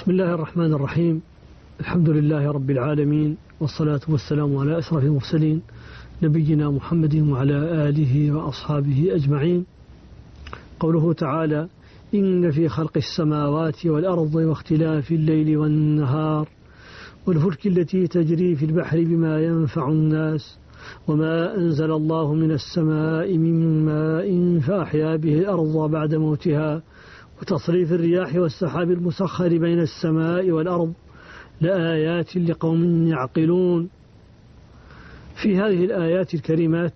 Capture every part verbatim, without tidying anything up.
بسم الله الرحمن الرحيم. الحمد لله رب العالمين، والصلاة والسلام على أشرف المرسلين نبينا محمد وعلى آله وأصحابه أجمعين. قوله تعالى: إن في خلق السماوات والأرض واختلاف الليل والنهار والفلك التي تجري في البحر بما ينفع الناس وما أنزل الله من السماء من ماء فأحيا به الأرض بعد موتها وتصريف الرياح والسحاب المسخر بين السماء والأرض لآيات لقوم يعقلون. في هذه الآيات الكريمات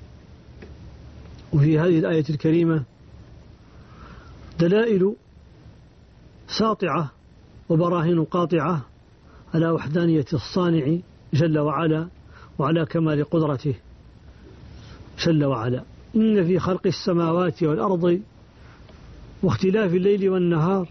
وفي هذه الآية الكريمة دلائل ساطعة وبراهين قاطعة على وحدانية الصانع جل وعلا وعلى كمال قدرته جل وعلا. إن في خلق السماوات والأرض واختلاف الليل والنهار،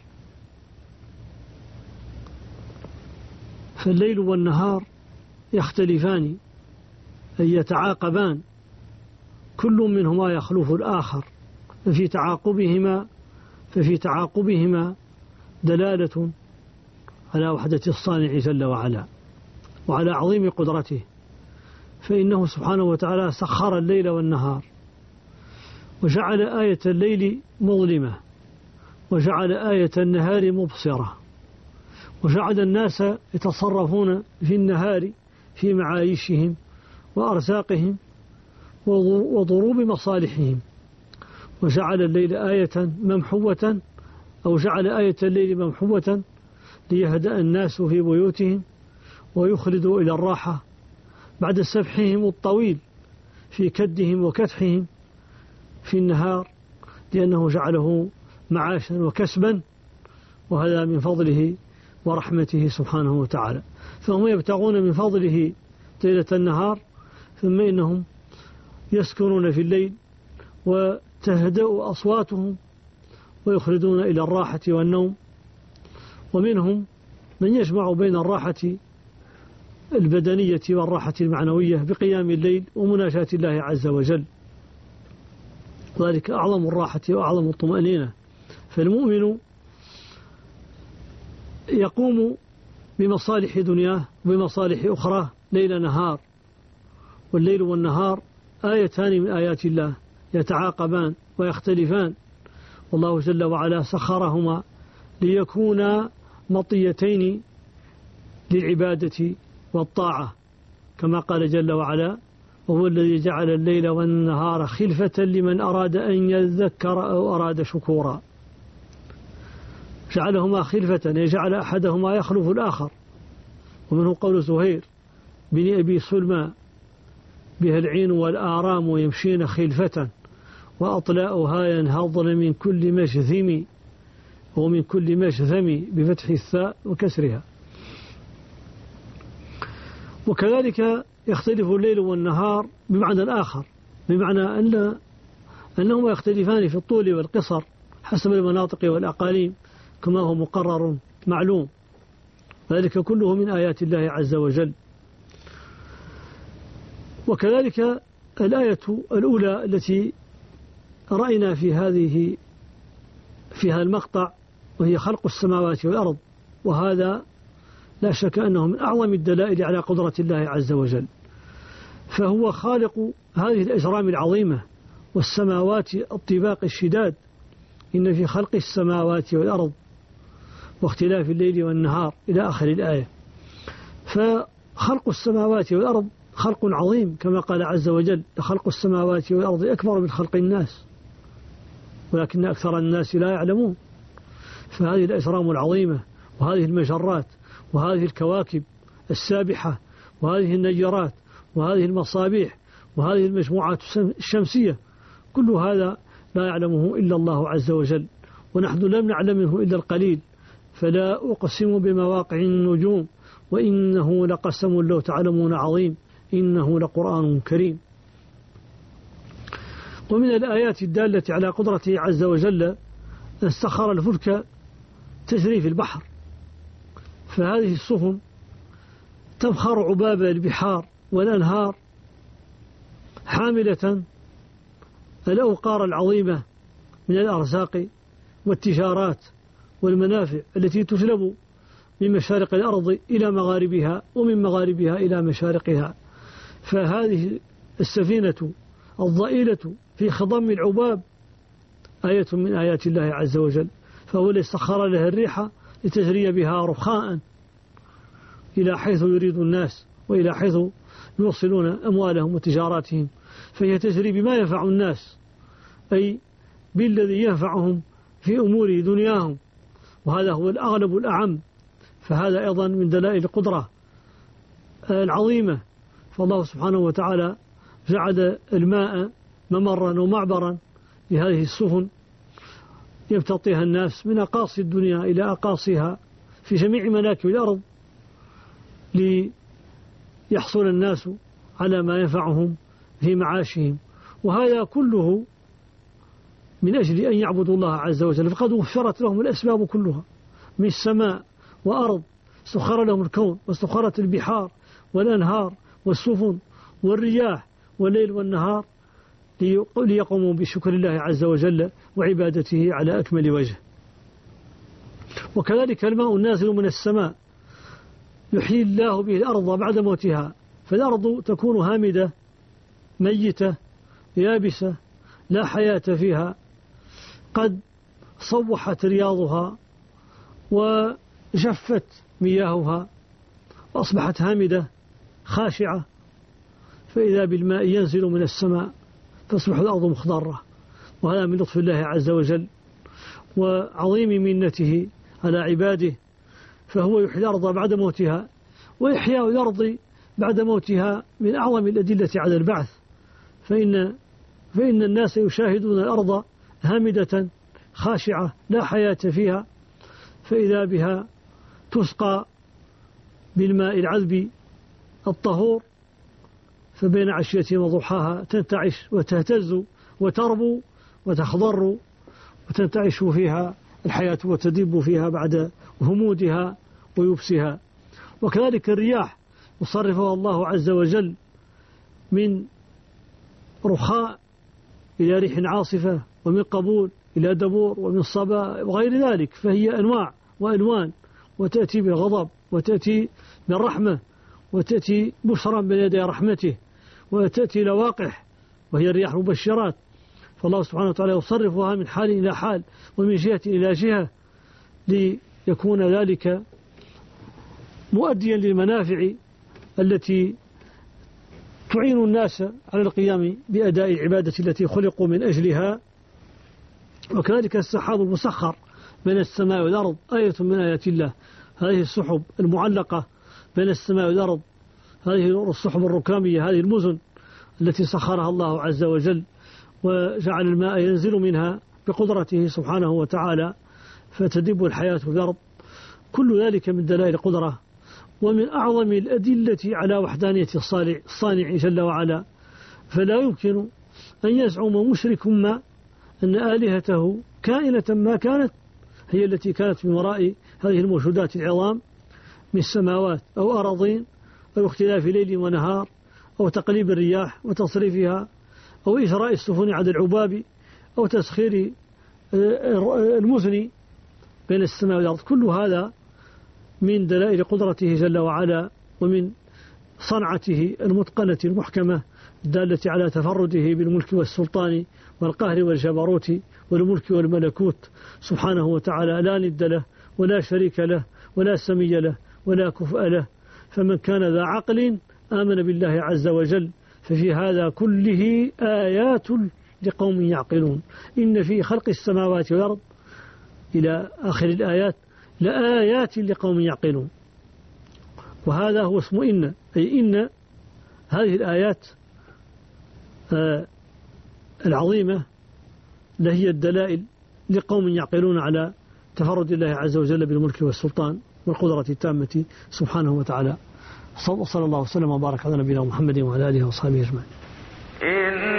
فالليل والنهار يختلفان أي يتعاقبان، كل منهما يخلف الآخر، ففي تعاقبهما ففي تعاقبهما دلالة على وحدة الصانع جل وعلا وعلى عظيم قدرته، فإنه سبحانه وتعالى سخر الليل والنهار وجعل آية الليل مظلمة وجعل آية النهار مبصرة، وجعل الناس يتصرفون في النهار في معايشهم وأرزاقهم وضروب مصالحهم، وجعل الليل آية ممحوة أو جعل آية الليل ممحوة ليهدأ الناس في بيوتهم ويخلدوا إلى الراحة بعد سبحهم الطويل في كدهم وكدحهم في النهار، لأنه جعله معاشا وكسبا، وهذا من فضله ورحمته سبحانه وتعالى. فهم يبتغون من فضله ليلة النهار، ثم إنهم يسكنون في الليل وتهدأ أصواتهم ويخلدون إلى الراحة والنوم. ومنهم من يجمع بين الراحة البدنية والراحة المعنوية بقيام الليل ومناجاة الله عز وجل، ذلك أعظم الراحة وأعظم الطمأنينة. فالمؤمن يقوم بمصالح دنياه وبمصالح أخرى ليل نهار، والليل والنهار آيتان من آيات الله يتعاقبان ويختلفان، والله جل وعلا سخرهما ليكونا مطيتين للعبادة والطاعة، كما قال جل وعلا: وهو الذي جعل الليل والنهار خلفة لمن أراد أن يذكر أو أراد شكورا. جعلهما خلفة، يجعل أحدهما يخلف الآخر. ومنه قول زهير بن أبي سلمى: بها العين والآرام يمشين خلفة وأطلاؤها ينهضن من كل مجثم ومن كل مجثم بفتح الثاء وكسرها. وكذلك يختلف الليل والنهار بمعنى آخر، بمعنى أن أنهما يختلفان في الطول والقصر حسب المناطق والأقاليم كما هو مقرر معلوم، ذلك كله من آيات الله عز وجل. وكذلك الآية الأولى التي رأينا في هذه في هذا المقطع وهي خلق السماوات والأرض، وهذا لا شك أنه من أعظم الدلائل على قدرة الله عز وجل، فهو خالق هذه الأجرام العظيمة والسماوات الطباق الشداد. إن في خلق السماوات والأرض واختلاف الليل والنهار إلى آخر الآية. فخلق السماوات والأرض خلق عظيم، كما قال عز وجل: خلق السماوات والأرض أكبر من خلق الناس ولكن أكثر الناس لا يعلمون. فهذه الأجرام العظيمة وهذه المجرات وهذه الكواكب السابحة وهذه النجرات وهذه المصابيح وهذه المجموعات الشمسية، كل هذا لا يعلمه إلا الله عز وجل، ونحن لم نعلم منه إلا القليل. فلا أقسم بمواقع النجوم وإنه لقسم لو تعلمون عظيم إنه لقرآن كريم. ومن الآيات الدالة على قدرته عز وجل أن سخر الفلك تجري في البحر، فهذه السفن تبخر عباب البحار والأنهار حاملة الأوقار العظيمة من الأرزاق والتجارات والمنافع التي تجلب من مشارق الأرض إلى مغاربها ومن مغاربها إلى مشارقها. فهذه السفينة الضئيلة في خضم العباب آية من آيات الله عز وجل، فهو الذي سخر لها الريح لتجري بها رخاء إلى حيث يريد الناس وإلى حيث يوصلون أموالهم وتجاراتهم، فهي تجري بما ينفع الناس، أي بالذي ينفعهم في أمور دنياهم، وهذا هو الأغلب الأعم. فهذا أيضا من دلائل القدرة العظيمة. فالله سبحانه وتعالى جعل الماء ممرا ومعبرا لهذه السفن يمتطيها الناس من أقاصي الدنيا إلى أقاصيها في جميع مناكب الأرض، ليحصل الناس على ما ينفعهم في معاشهم، وهذا كله من أجل أن يعبدوا الله عز وجل. فقد وفرت لهم الأسباب كلها من سماء وأرض، سخر لهم الكون وسخرت البحار والأنهار والسفن والرياح والليل والنهار ليقوموا بشكر الله عز وجل وعبادته على أكمل وجه. وكذلك الماء النازل من السماء يحيي الله به الأرض بعد موتها، فالأرض تكون هامدة ميتة يابسة لا حياة فيها، قد صوحت رياضها وجفت مياهها وأصبحت هامدة خاشعة، فإذا بالماء ينزل من السماء تصبح الأرض مخضرة. وهذا من لطف الله عز وجل وعظيم منته على عباده، فهو يحيي الأرض بعد موتها. وإحياء الأرض بعد موتها من أعظم الأدلة على البعث، فإن, فإن الناس يشاهدون الأرض هامدة خاشعة لا حياة فيها، فإذا بها تسقى بالماء العذب الطهور، فبين عشية وضحاها تنتعش وتهتز وتربو وتخضر وتنتعش فيها الحياة وتدب فيها بعد همودها ويبسها. وكذلك الرياح يصرفها الله عز وجل من رخاء إلى ريح عاصفة، ومن قبول إلى دبور، ومن صبا وغير ذلك، فهي أنواع وألوان، وتأتي بالغضب وتأتي بالرحمة وتأتي بشرا بين يدي رحمته، وتأتي لواقح وهي الرياح مبشرات. فالله سبحانه وتعالى يصرفها من حال إلى حال ومن جهة إلى جهة ليكون ذلك مؤديا للمنافع التي تعين الناس على القيام بأداء العبادة التي خلقوا من أجلها. وكذلك السحاب المسخر بين السماء والأرض آية من آيات الله. هذه السحب المعلقة بين السماء والأرض، هذه السحب الركامية، هذه المزن التي سخرها الله عز وجل وجعل الماء ينزل منها بقدرته سبحانه وتعالى فتدب الحياة في الأرض. كل ذلك من دلائل القدرة ومن أعظم الأدلة على وحدانية الصانع جل وعلا. فلا يمكن أن يزعم مشرك ما أن آلهته كائنة ما كانت هي التي كانت من وراء هذه الموجودات العظام من سماوات أو أراضين، أو اختلاف ليل ونهار، أو تقليب الرياح وتصريفها، أو إجراء السفن على العباب، أو تسخير المزن بين السماء والأرض. كل هذا من دلائل قدرته جل وعلا ومن صنعته المتقنة المحكمة الدالة على تفرده بالملك والسلطان والقهر والجبروت والملك والملكوت سبحانه وتعالى، لا ند له ولا شريك له ولا سمي له ولا كفء له. فمن كان ذا عقل آمن بالله عز وجل، ففي هذا كله آيات لقوم يعقلون. إن في خلق السماوات والأرض إلى آخر الآيات لآيات لقوم يعقلون. وهذا هو اسم إن، أي إن هذه الآيات آه العظيمة لهي الدلائل لقوم يعقلون على تفرد الله عز وجل بالملك والسلطان والقدرة التامة سبحانه وتعالى. صلى الله وسلم وبارك على نبينا محمد وعلى آله وصحبه أجمعين.